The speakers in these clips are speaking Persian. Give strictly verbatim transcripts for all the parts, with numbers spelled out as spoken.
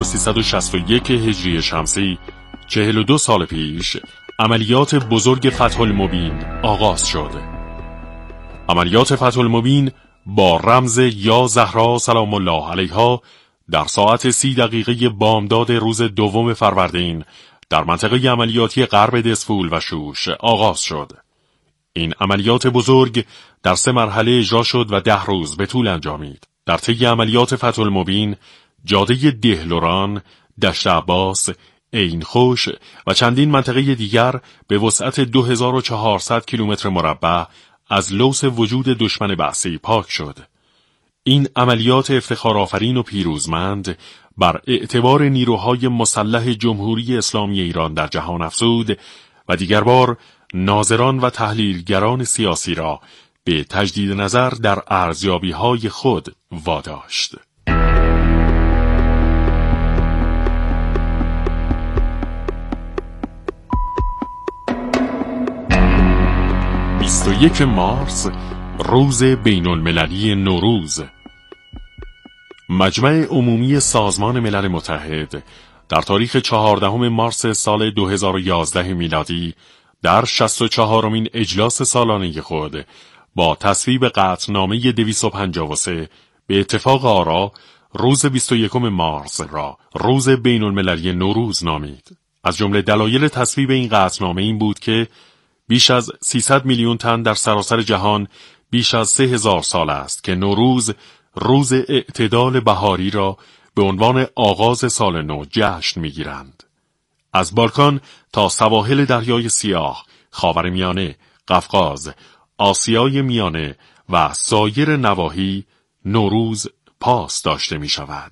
سیصد و شصت و یک هجری شمسی چهل و دو سال پیش عملیات بزرگ فتح المبین آغاز شد. عملیات فتح المبین با رمز یا زهرا سلام الله علیها در ساعت سی دقیقه بامداد روز دوم فروردین در منطقه عملیاتی غرب دسفول و شوش آغاز شد. این عملیات بزرگ در سه مرحله اجرا شد و ده روز به طول انجامید. در طی عملیات فتح المبین جاده دهلوران، دشت عباس، عین خوش و چندین منطقه دیگر به وسعت دو هزار و چهارصد کیلومتر مربع از لوث وجود دشمن بعثی پاک شد. این عملیات افتخارآفرین و پیروزمند بر اعتبار نیروهای مسلح جمهوری اسلامی ایران در جهان افزود و دیگر بار ناظران و تحلیلگران سیاسی را به تجدید نظر در ارزیابی‌های خود واداشت. بیست و یکم مارس روز بین المللی نوروز. مجمع عمومی سازمان ملل متحد در تاریخ چهاردهم مارس سال دو هزار و یازده میلادی در شصت و چهارمین اجلاس سالانه خود با تصویب قطعنامه دویست و پنجاه و سه به اتفاق آرا روز بیست و یکم مارس را روز بین المللی نوروز نامید. از جمله دلایل تصویب این قطعنامه این بود که بیش از سیصد میلیون تن در سراسر جهان بیش از سه هزار سال است که نوروز روز اعتدال بهاری را به عنوان آغاز سال نو جشن می‌گیرند. از بالکان تا سواحل دریای سیاه، خاورمیانه، قفقاز، آسیای میانه و سایر نواحی نوروز پاس داشته می‌شود.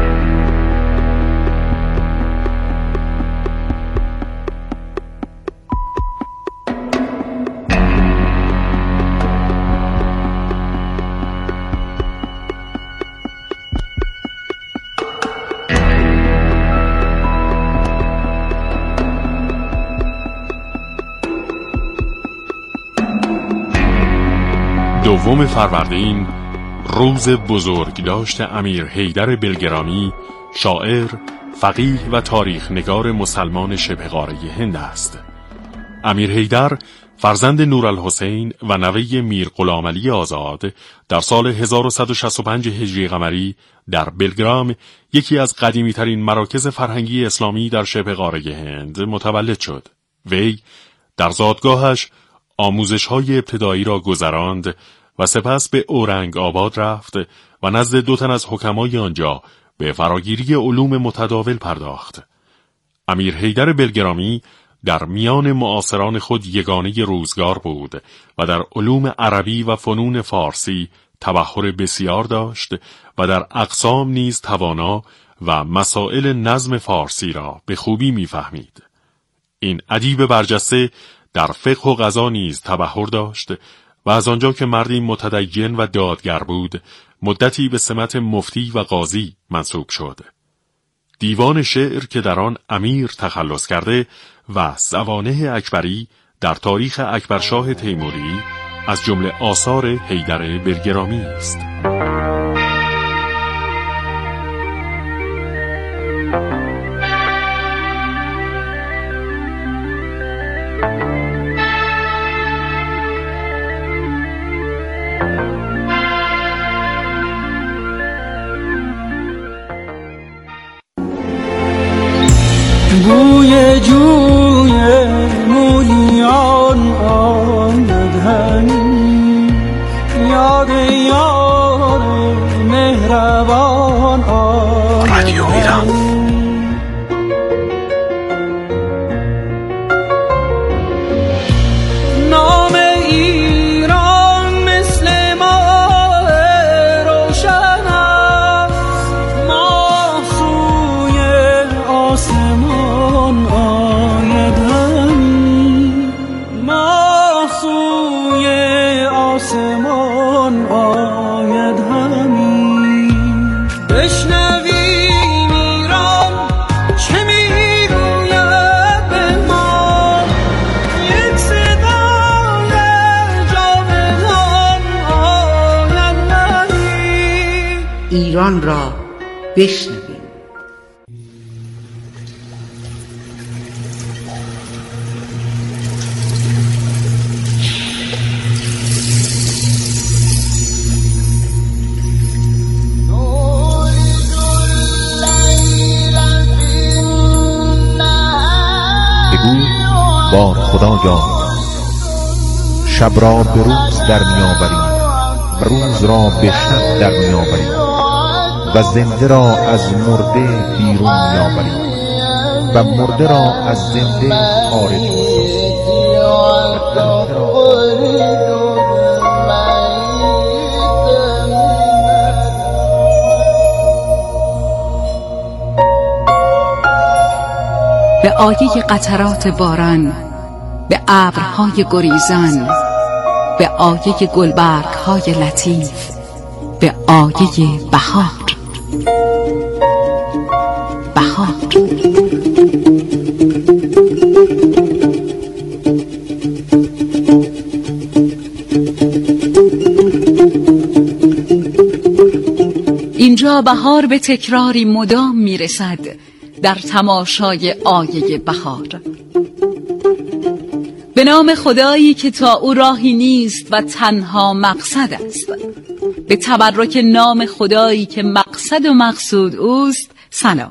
دوم فروردین روز بزرگداشت امیر حیدر بلگرامی، شاعر، فقیه و تاریخ نگار مسلمان شبه قاره هند است. امیر حیدر فرزند نورالحسین و نوه میر غلام علی آزاد در سال هزار و صد و شصت و پنج هجری قمری در بلگرام، یکی از قدیمی ترین مراکز فرهنگی اسلامی در شبه قاره هند، متولد شد. وی در زادگاهش آموزش‌های ابتدایی را گذراند و سپس به اورنگ آباد رفت و نزد دو تن از حکمای آنجا به فراگیری علوم متداول پرداخت. امیر حیدر بلگرامی در میان معاصران خود یگانه روزگار بود و در علوم عربی و فنون فارسی تبحر بسیار داشت و در اقسام نیز توانا و مسائل نظم فارسی را به خوبی می‌فهمید. این ادیب برجسته در فقه و قضا نیز تبحر داشت و از آنجا که مردی متدین و دادگر بود، مدتی به سمت مفتی و قاضی منصوب شد. دیوان شعر که در آن امیر تخلص کرده و سوانح اکبری در تاریخ اکبرشاه تیموری از جمله آثار حیدر بلگرامی است. بوی جوی مولیان آمد همی، یاد یار مهربان آمد رادیو ایران. نام ایران مثل ماه روشن است، ماه سوی آسمان آید همی، ماه سوی آسمان آید همی. بشنویم ایران چه میگوید به ما، یک صدای جاودان آید همی. ایران را بشنویم. بار خدایا، شب را به روز در میآوریم و روز را به شب در میآوریم و زنده را از مرده بیرون میآوریم و مرده را از زنده خارج می‌سازیم. به آیه قطرات باران، به ابرهای گریزان، به آیه گلبرگ‌های لطیف، به آیه بهار. بهار اینجا بهار به تکراری مدام میرسد در تماشای آیه بهار. به نام خدایی که تا او راهی نیست و تنها مقصد است، به تبرک نام خدایی که مقصد و مقصود اوست، سلام.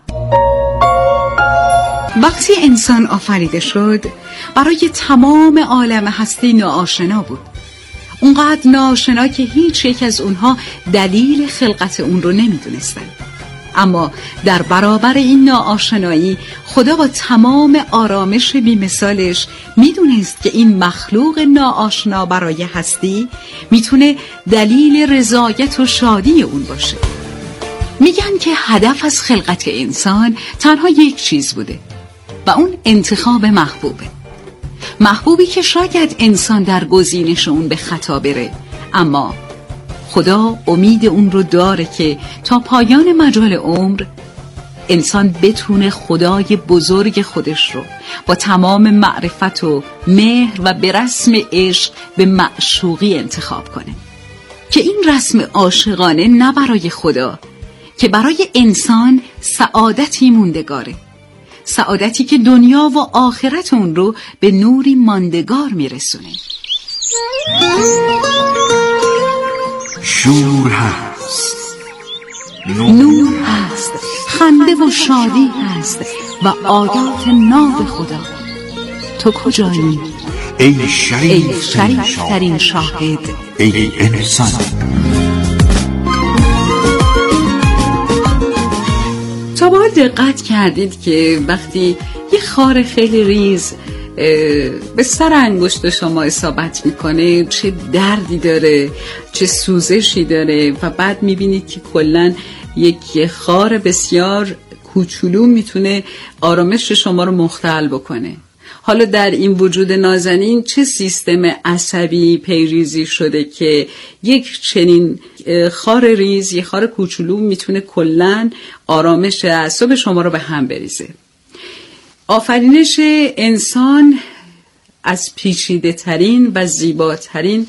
وقتی انسان آفریده شد برای تمام عالم هستی ناآشنا بود، اونقدر ناآشنا که هیچ یک از اونها دلیل خلقت اون رو نمیدونستن. اما در برابر این ناآشنایی خدا با تمام آرامش بی‌مثالش میدونست که این مخلوق ناآشنا برای هستی میتونه دلیل رضایت و شادی اون باشه. میگن که هدف از خلقت انسان تنها یک چیز بوده و اون انتخاب محبوبه. محبوبی که شاید انسان در گزینش اون به خطا بره، اما خدا امید اون رو داره که تا پایان مجال عمر انسان بتونه خدای بزرگ خودش رو با تمام معرفت و مهر و به رسم عشق به معشوقی انتخاب کنه، که این رسم عاشقانه نه برای خدا که برای انسان سعادتی موندگاره، سعادتی که دنیا و آخرت اون رو به نوری ماندگار میرسونه. شور هست، نور هست، خنده و شادی هست و آیات ناب خدا. تو کجایی؟ ای شریف, ای شریف ترین شاهد، ای انسان. تا با دقت کردید که وقتی یه خار خیلی ریز به سر انگشت شما اصابت میکنه چه دردی داره، چه سوزشی داره، و بعد میبینید که کلن یک خار بسیار کوچولو میتونه آرامش شما رو مختل بکنه. حالا در این وجود نازنین چه سیستم عصبی پیریزی شده که یک چنین خار ریز، یک خار کوچولو میتونه کلن آرامش اعصاب شما رو به هم بریزه. آفرینش انسان از پیچیده ترین و زیباترین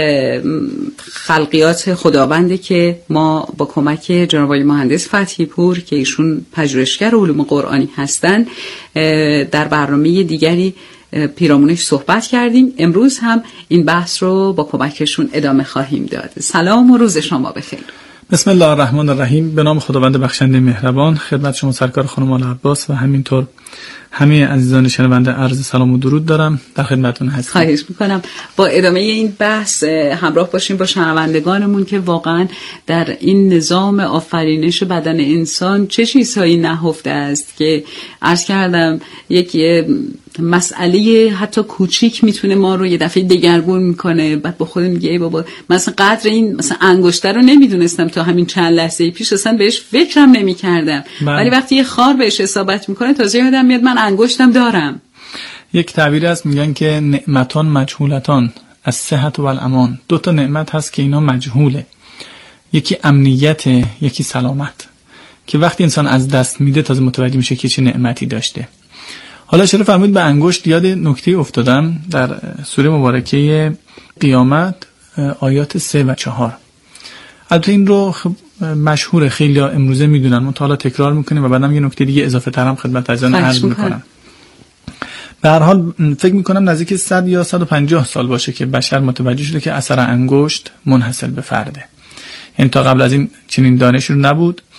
خلقیات خداونده که ما با کمک جناب آقای مهندس فتحی پور که ایشون پژوهشگر علوم قرآنی هستن در برنامه دیگری پیرامونش صحبت کردیم. امروز هم این بحث رو با کمکشون ادامه خواهیم داد. سلام و روز شما بخیر. بسم الله الرحمن الرحیم. به نام خداوند بخشنده مهربان، خدمت شما سرکار خانم آل عباس و همینطور همه عزیزان شنونده عرض سلام و درود دارم. در خدمتتون هستم. خواهش میکنم با ادامه این بحث همراه باشیم با شنوندگانمون که واقعا در این نظام آفرینش بدن انسان چه چیزهایی نهفته است که عرض کردم یک مسئله حتی کوچیک میتونه ما رو یه دفعه دگرگون میکنه. بعد با خودم میگه ای بابا مثلا قدر این مثلا انگشتر رو نمیدونستم تا همین چند لحظه پیش، اصلا بهش فکرم نمیکردم، ولی وقتی یه خار بهش اصابت میکنه تازه یادم میاد من انگشتم دارم. یک تعبیری هست میگن که نعمتان مجهولتان از صحت و الامان. دو تا نعمت هست که اینا مجهوله، یکی امنیت، یکی سلامت، که وقتی انسان از دست میده تازه متوجه میشه که چه نعمتی داشته. حالا چرا فرمود به انگشت، یاد نکته افتادم در سوره مبارکه قیامت آیات سه و چهار. البته این رو مشهور خیلی ها امروزه میدونن، من تا حالا تکرار میکنیم و بعدم یه نکته دیگه اضافه ترم خدمت عزیزان عرض میکنم. به هر حال فکر میکنم نزدیک صد یا صد و پنجاه سال باشه که بشر متوجه شده که اثر انگشت منحصر به فرده. یعنی تا قبل از این چنین دانشی رو نبود.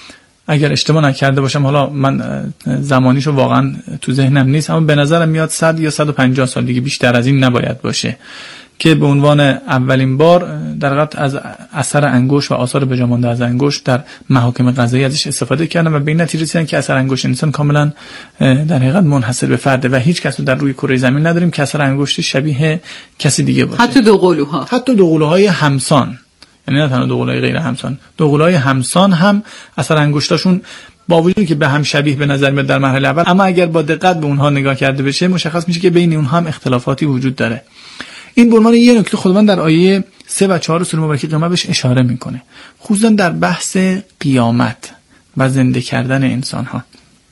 اگر اشتباه نکرده باشم، حالا من زمانیشو واقعا تو ذهنم نیست، اما به نظرم میاد صد یا صد و پنجاه سال دیگه، بیشتر از این نباید باشه، که به عنوان اولین بار در حقیقت از اثر انگشت و آثار بجامانده از انگشت در محاکم قضایی ازش استفاده کردن و به این نتیجه رسیدن که اثر انگشت انسان کاملا در حقیقت منحصر به فرده و هیچ کس رو در روی کره زمین نداریم که اثر انگشت شبیه کسی دیگه باشه. حتی دوقلوها حتی دوقلوهای همسان، یعنی نه تنها دوقلوهای غیر همسان، دوقلوهای همسان هم اثر انگشتاشون با وجودی که به هم شبیه به نظر میاد در مرحله اول، اما اگر با دقت به اونها نگاه کرده بشه مشخص میشه که بین اونها هم اختلافاتی وجود داره. این به عنوان یه نکته خداوند در آیه سه و چهار سوره مبارکه قیامت بهش اشاره میکنه، خصوصا در بحث قیامت و زنده کردن انسان ها.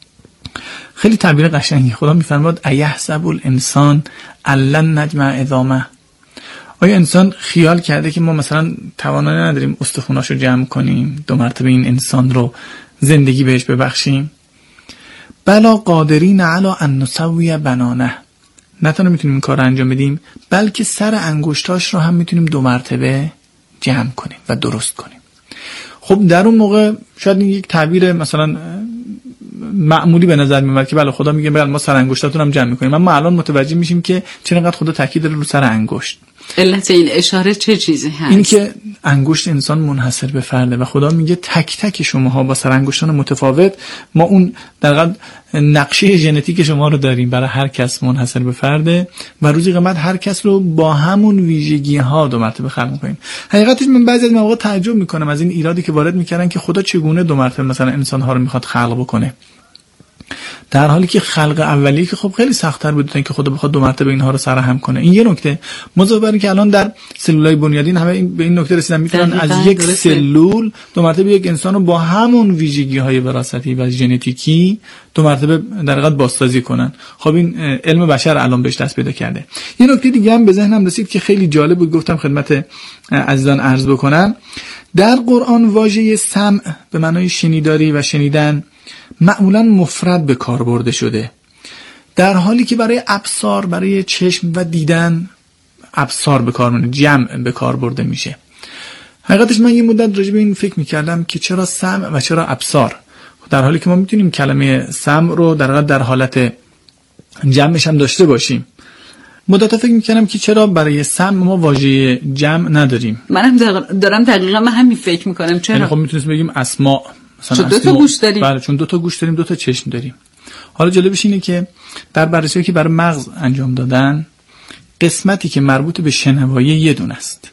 خیلی تعبیر قشنگی خدا میفرماد ایحسب الانسان لن نجمع عظامه. آیا انسان خیال کرده که ما مثلا توانایی نداریم استخوناشو جمع کنیم، دو مرتبه این انسان رو زندگی بهش ببخشیم؟ بلا قادرین علی ان نسوی بنانه. نه تنها میتونیم این کار رو انجام بدیم، بلکه سر انگشتاش رو هم میتونیم دو مرتبه جمع کنیم و درست کنیم. خب در اون موقع شاید این یک تعبیر مثلا معمولی به نظر میاد که بله خدا میگه بله ما سر انگشتاتون هم جمع میکنیم، اما الان متوجه میشیم که چقدر خدا تاکید داره رو سر انگشت. علت این اشاره چه چیزی هست؟ این که انگشت انسان منحصر به فرده و خدا میگه تک تک شماها با سر انگشتان متفاوت ما اون در واقع نقشه ژنتیک شما رو داریم، برای هر کس منحصر به فرده و روز قیامت هر کس رو با همون ویژگی ها دو مرتبه خلق می‌کنیم. حقیقتش من بعضی از مواقع تعجب میکنم از این ایرادی که وارد میکردن که خدا چگونه دو مرتبه مثلا انسان ها رو میخواد خلق بکنه، در حالی که خلق اولیه که خب خیلی سخت‌تر بود تا اینکه خدا بخواد دو مرتبه اینها رو سرهم کنه. این یه نکته. مضافه بر اینکه الان در سلولای بنیادین همه این به این نکته رسیدن میتونن از یک درسته. سلول دو مرتبه یک انسان رو با همون ویژگی‌های وراثتی و ژنتیکی دو مرتبه در حقیقت بازسازی کنن. خب این علم بشر الان بهش دست پیدا کرده. یه نکته دیگه هم به ذهنم رسید که خیلی جالب بود، گفتم خدمت عزیزان عرض بکنم. در قرآن واژه سمع به معنای شنیداری و شنیدن معمولا مفرد به کار برده شده، در حالی که برای ابصار، برای چشم و دیدن ابصار به کار میاد، جمع به کار برده میشه. حقیقتش من یه مدت راجع به این فکر میکردم که چرا سمع و چرا ابصار، در حالی که ما میتونیم کلمه سمع رو در در حالت جمعش هم داشته باشیم. مدت فکر میکردم که چرا برای سمع ما واژه جمع نداریم. منم دارم دقیقاً من همین فکر میکنم چرا. یعنی خب میتونیم بگیم اسماء، چون دو تا گوش داریم. بله چون دو تا گوش داریم، دو تا چشم داریم. حالا جالبش اینه که در بررسی‌هایی که برای مغز انجام دادن، قسمتی که مربوط به شنوایی یه دونه است،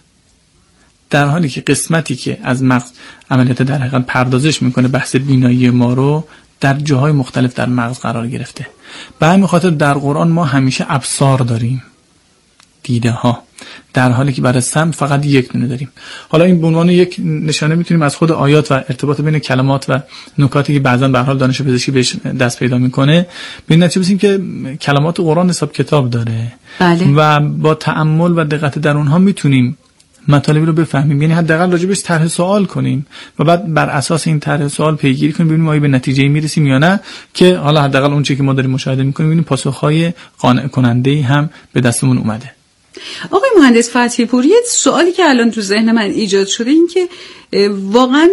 در حالی که قسمتی که از مغز عملیات در حقیقت پردازش میکنه بحث بینایی ما رو در جاهای مختلف در مغز قرار گرفته. به همین خاطر در قرآن ما همیشه ابصار داریم، دیده ها، در حالی که برای سمع فقط یک دونه داریم. حالا این به عنوان یک نشانه میتونیم از خود آیات و ارتباط بین کلمات و نکاتی که بعضا به هر حال دانش پزشکی بهش دست پیدا میکنه به این نتیجه برسیم که کلمات قرآن حساب کتاب داره. بله. و با تأمل و دقت در اونها میتونیم مطالبی رو بفهمیم، یعنی حداقل راجبش طرح سوال کنیم و بعد بر اساس این طرح سوال پیگیری کنیم ببینیم آیا به نتیجه میرسیم یا نه، که حالا حداقل اون چیزی که ما داریم مشاهده میکنیم ببینیم پاسخهای قانع کننده‌ای هم به دستمون اومده. آقای مهندس فتحی پور، یه سوالی که الان تو ذهن من ایجاد شده این که واقعا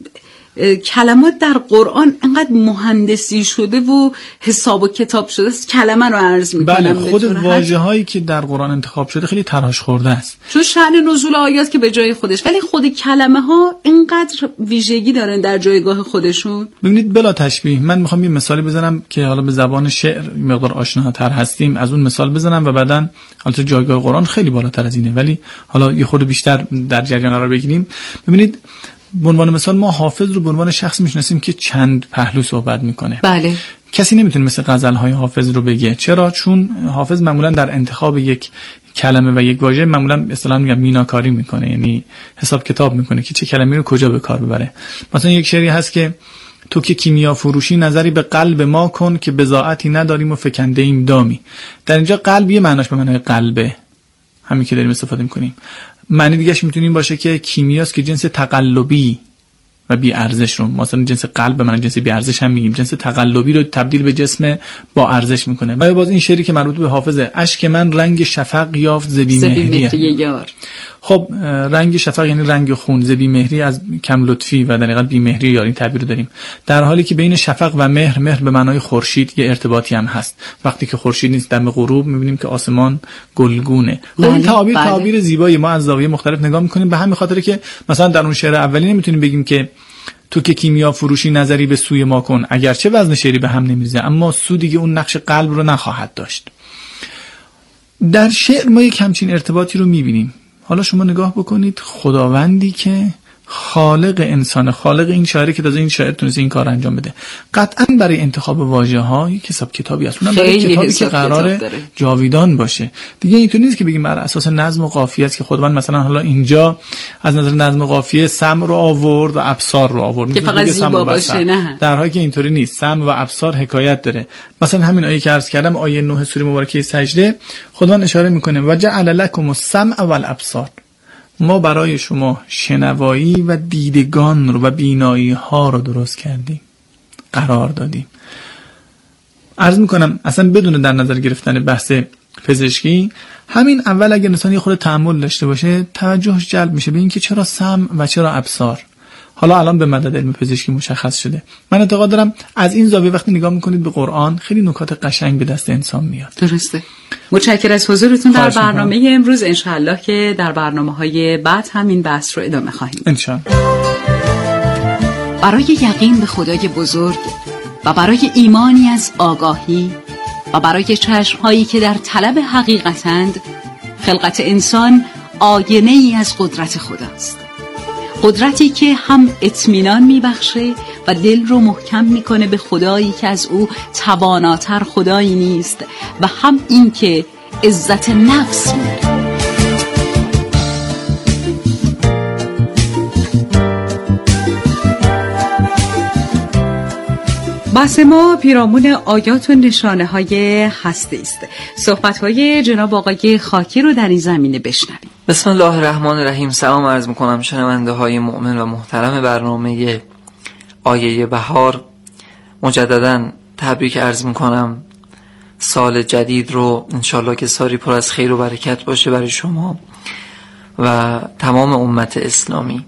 کلمات در قرآن انقدر مهندسی شده و حساب و کتاب شده است، کلمه رو عرض میکنم. بله، خود واژه‌هایی که در قرآن انتخاب شده خیلی تراش خورده است، چون شأن نزول آیات که به جای خودش، ولی خود کلمه ها اینقدر ویژگی دارن در جایگاه خودشون. ببینید بلا تشبیه من میخوام یه مثالی بزنم که حالا به زبان شعر مقدار آشناتر هستیم، از اون مثال بزنم و بعداً حالت جایگاه قرآن خیلی بالاتر از اینه، ولی حالا یه خورده بیشتر در جریان قرار بگیریم. ببینید به عنوان مثال ما حافظ رو به عنوان شخص میشناسیم که چند پهلو صحبت میکنه. بله. کسی نمیتونه مثل غزل‌های حافظ رو بگه. چرا؟ چون حافظ معمولا در انتخاب یک کلمه و یک واژه معمولا اصطلاحاً میگم میناکاری میکنه، یعنی حساب کتاب میکنه که چه کلمه‌ای رو کجا به کار ببره. مثلا یک شعری هست که تو که کیمیا فروشی نظری به قلب ما کن که بضاعتی نداریم و فکنده ایم دامی. در اینجا قلب یه معناش به معنای قلبه، همین که داریم استفاده میکنیم. معنی دیگه‌اش میتونیم باشه که کیمیاست که جنس تقلبی و بی ارزش رو، مثلا جنس قلب به معنی جنس بی ارزش هم میگیم، جنس تقلبی رو تبدیل به جسم با ارزش میکنه. و باز این شعری که مربوط به حافظه، اشک من رنگ شفق یافت ز بی مهری یار. خب رنگ شفق یعنی رنگ خون، ز بی‌مهری از کم لطفی و در حقیقت بی‌مهری یا این تعبیر رو داریم، در حالی که بین شفق و مهر، مهر به معنای خورشید یه ارتباطی هم هست. وقتی که خورشید نیست دم غروب می‌بینیم که آسمان گلگونه. بله، این تعبیر بله. تعبیر زیبایی، ما از زاویه مختلف نگاه می‌کنیم. به همین خاطر که مثلا در اون شعر اولی نمیتونیم بگیم که تو که کیمیا فروشی نظری به سوی ما کن، اگرچه وزن شعری به هم نمیریزه اما سودی که اون نقش قلب رو نخواهد داشت. در شعر ما یک همچین ارتباطی رو می‌بینیم. حالا شما نگاه بکنید، خداوندی که خالق انسان، خالق این شاعری که تازه این شاعر تونسته این کار انجام بده، قطعا برای انتخاب واژه‌ها یک حساب کتابی هست، اونم برای کتابی که قراره جاویدان باشه. دیگه اینطور نیست که بگیم بر اساس نظم و قافیه است که خداوند مثلا حالا اینجا از نظر نظم و قافیه سمع رو آورد و ابصار رو آورد که فقط زیبا باشه، نه، در حالی که اینطوری نیست. سمع و ابصار حکایت داره. مثلا همین آیه که عرض کردم، آیه نه سوره مبارکه سجده، خداوند اشاره میکنه و جعل لکم السمع والابصار، ما برای شما شنوایی و دیدگان رو و بینایی ها رو درست کردیم، قرار دادیم. عرض میکنم اصلا بدون در نظر گرفتن بحث پزشکی، همین اول اگر انسان یه خورده تأمل داشته باشه توجهش جلب میشه به این که چرا سمع و چرا ابصار. حالا الان به مدد علم پزشکی مشخص شده. من اعتقاد دارم از این زاویه وقتی نگاه میکنید به قرآن خیلی نکات قشنگ به دست انسان میاد. درسته. متشکرم از حضورتون در برنامه میکنم. امروز انشاءالله که در برنامه‌های بعد هم این بحث رو ادامه خواهیم. انشاءالله. برای یقین به خدای بزرگ و برای ایمانی از آگاهی و برای چشم‌هایی که در طلب حقیقتند، خلقت انسان آینه ای از قدرت خداست. قدرتی که هم اطمینان میبخشه و دل رو محکم میکنه به خدایی که از او تواناتر خدایی نیست و هم این که عزت نفس میده. بحث ما پیرامون آیات و نشانه های هستی است. صحبت های جناب آقای خاکی رو در این زمینه بشنویم. بسم الله الرحمن الرحیم. سلام عرض میکنم شنونده های مؤمن و محترم برنامه آیه بهار. مجددا تبریک عرض میکنم سال جدید رو، انشالله که سالی پر از خیر و برکت باشه برای شما و تمام امت اسلامی.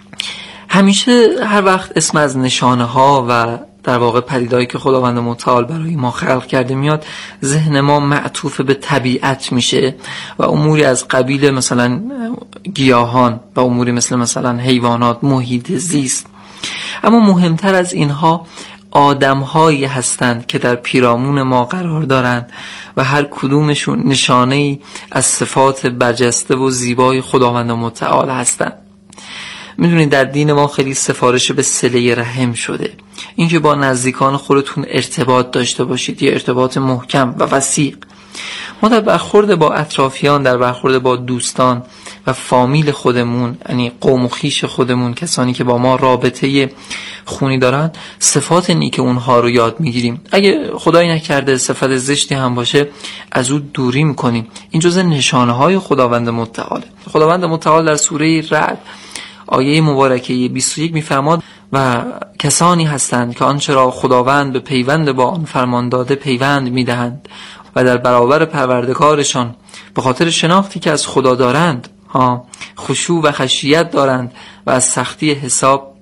همیشه هر وقت اسم از نشانه ها و در واقع پدیدهایی که خداوند متعال برای ما خلق کرده میاد، ذهن ما معطوف به طبیعت میشه و اموری از قبیل مثلا گیاهان و اموری مثل مثلا حیوانات، محیط زیست. اما مهمتر از اینها آدم‌هایی هستند که در پیرامون ما قرار دارند و هر کدومشون نشانه‌ای از صفات برجسته و زیبای خداوند متعال هستند. میدونید در دین ما خیلی سفارش به صله رحم شده، اینکه با نزدیکان خودتون ارتباط داشته باشید، یه ارتباط محکم و وثیق. ما در برخورد با اطرافیان، در برخورد با دوستان و فامیل خودمون، یعنی قوم و خویش خودمون، کسانی که با ما رابطه خونی دارن، صفات نیک اونها رو یاد میگیریم. اگه خدایی نکرده صفت زشتی هم باشه از او دوری میکنیم. این جزء نشانه های خداوند متعال. خداوند متعال در سوره رعد آیه مبارکه بیست و یک میفرماد و کسانی هستند که آنچه را خداوند به پیوند با آن فرمان داده پیوند میدهند و در برابر پروردگارشان به خاطر شناختی که از خدا دارند ها خشوع و خشیت دارند و از سختی حساب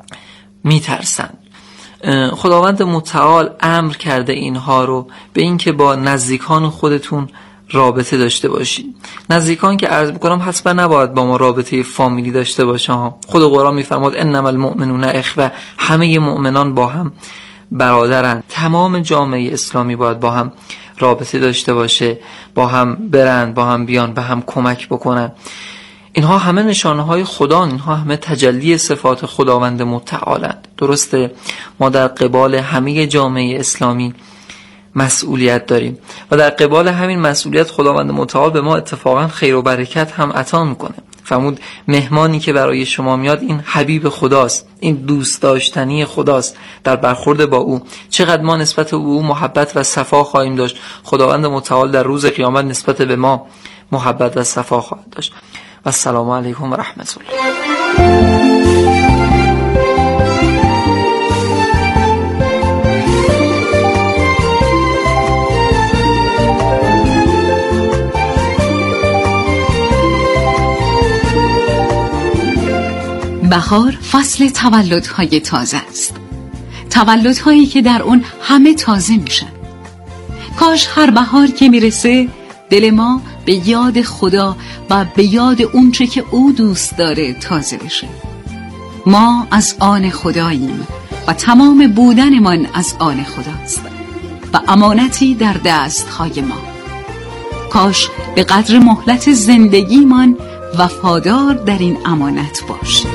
میترسند. خداوند متعال امر کرده اینها رو به اینکه با نزدیکان خودتون رابطه داشته باشید. نزدیکان که عرض میکنم حتما نباید با ما رابطه فامیلی داشته باشه ها. خود قرآن میفرماد انما المؤمنون اخوه، همه مؤمنان با هم برادرن. تمام جامعه اسلامی باید با هم رابطه داشته باشه، با هم برن، با هم بیان، به هم کمک بکنن. اینها همه نشانه های خدا، اینها همه تجلی صفات خداوند متعالند. درسته ما در قبال همه جامعه اسلامی مسئولیت داریم و در قبال همین مسئولیت خداوند متعال به ما اتفاقا خیر و برکت هم عطا میکنه. فرمود مهمانی که برای شما میاد این حبیب خداست، این دوست داشتنی خداست. در برخورد با او چقدر ما نسبت به او محبت و صفا خواهیم داشت، خداوند متعال در روز قیامت نسبت به ما محبت و صفا خواهد داشت. و السلام علیکم و رحمت الله. بهار فصل تولدهای تازه است، تولدهایی که در اون همه تازه میشن. کاش هر بهار که میرسه دل ما به یاد خدا و به یاد اونچه که او دوست داره تازه بشه. ما از آن خداییم و تمام بودنمان از آن خداست و امانتی در دستهای ما. کاش به قدر مهلت زندگیمان وفادار در این امانت باشیم.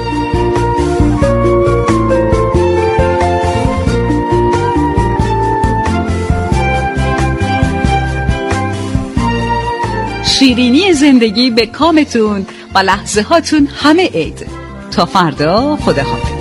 شیرینی زندگی به کامتون و لحظه هاتون همه عید. تا فردا، خداحافظ.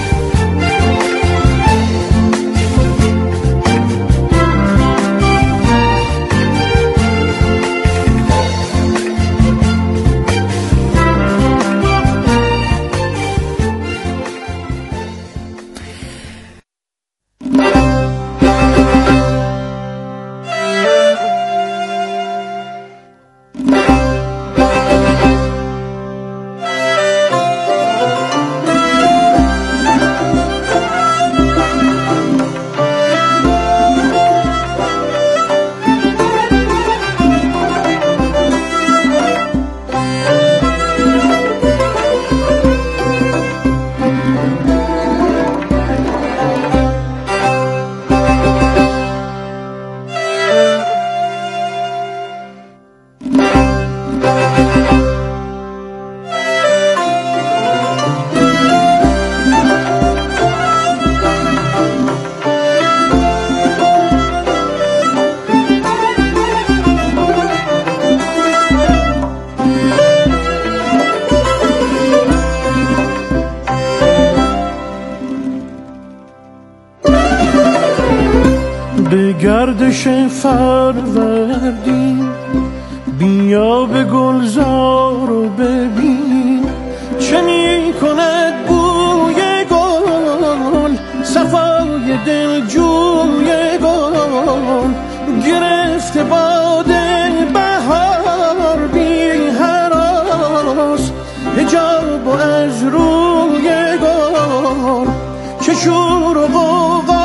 به گردش فروردین بیا به گلزار و ببین چه می کند بوی گل، صفای دل جوی گل، گرفته باد بهار بی هراس، حجاب از روی گل که شور و غوغا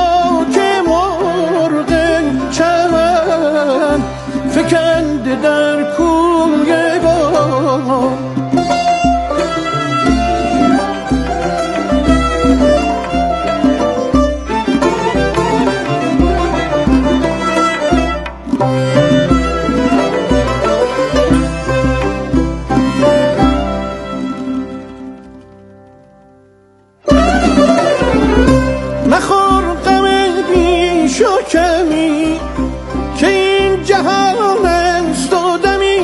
فکنده در کوی گل. مخور غم بیش و کمی که این جهان است و دمی،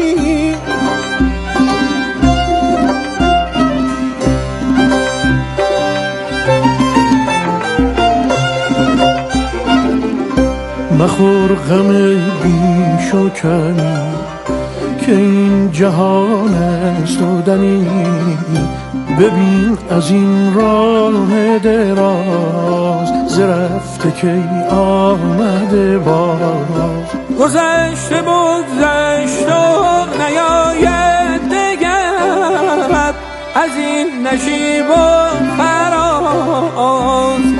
مخور غم بیش و کمی که این جهان است و دمی، ببین از این راه دراز ز رفته که آمده باز، گذشته بگذشت و نیاید دگر از این نشیب و فراز.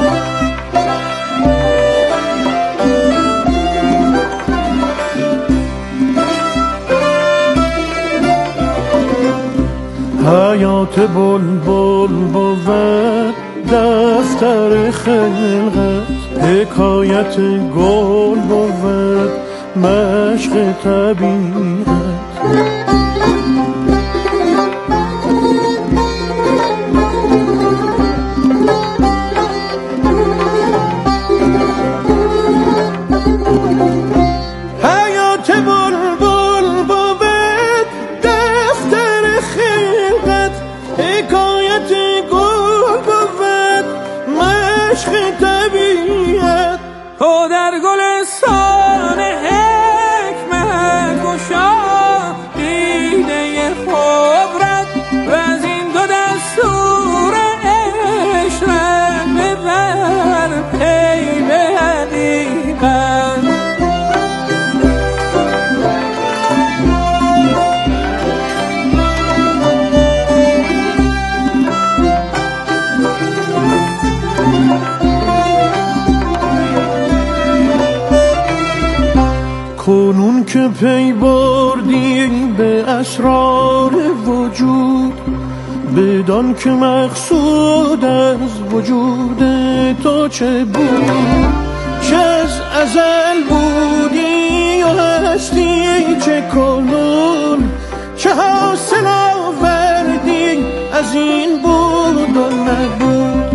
حیات بلبل بود دفتر خلقت، حکایت گل بود مشق طبیعت. حیات بلبل بود دفتر خلقت، حکایت گل بود مشق طبیعت. تو در گلستان حکمت گشا دیده خبرت و از این دو دستور عشرت ببر پی به حقیقت. کنون که پی بردیم به اسرار وجود، بدان که مقصود از وجود تو چه بود، چه از ازل بودی و هستی چه کنون، چه حاصل آوردی از این بود و نبود.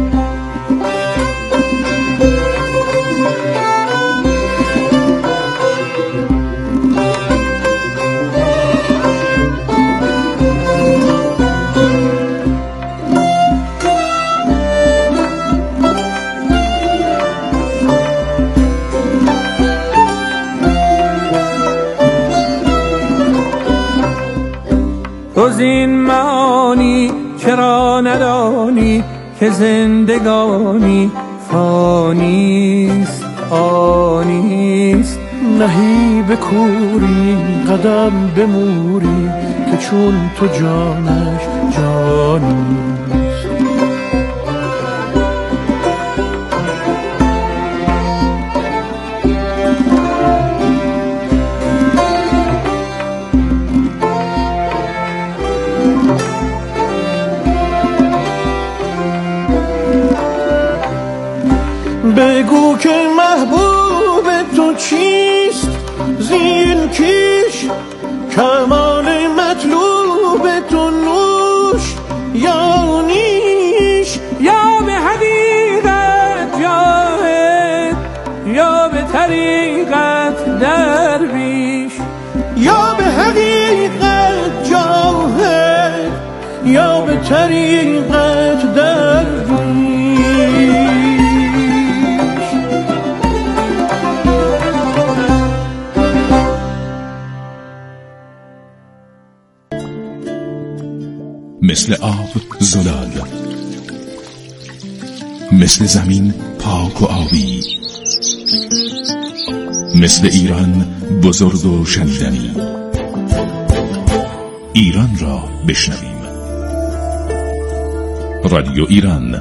جز این معانی چرا ندانی که زندگانی فانیست آنیست؟ نهی به کوری قدم به موری که چون تو جانش جانیست. بگو که محبوب تو چیست زین کیش، کمال مطلوب تو نوش یا نیش، یا به حقیقت جاهد یا به طریقت درویش، یا به حقیقت جاهد یا به طریقت درویش. مثل آب زلال، مثل زمین پاک و آبی، مثل ایران بزرگ و شنیدنی. ایران را بشنویم. رادیو ایران.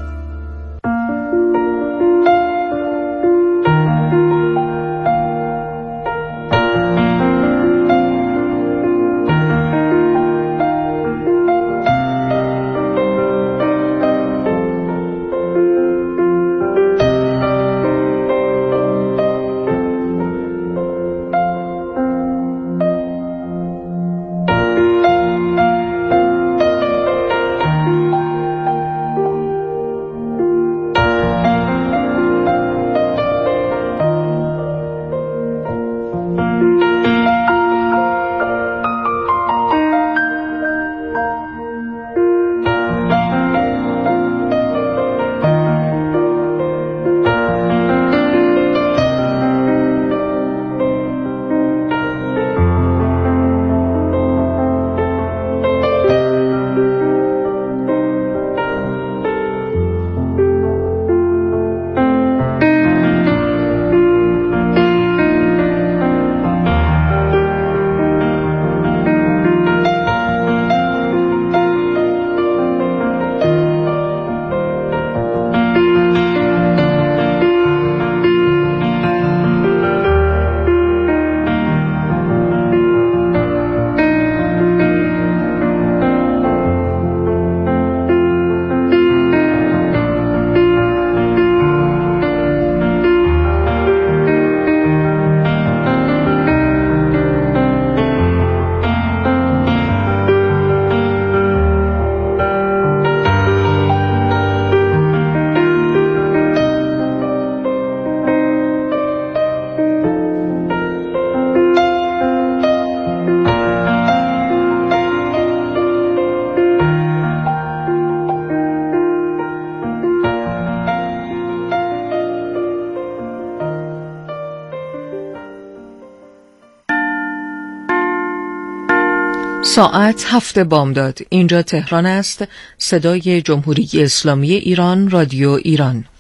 ساعت هفت بامداد. اینجا تهران است. صدای جمهوری اسلامی ایران، رادیو ایران.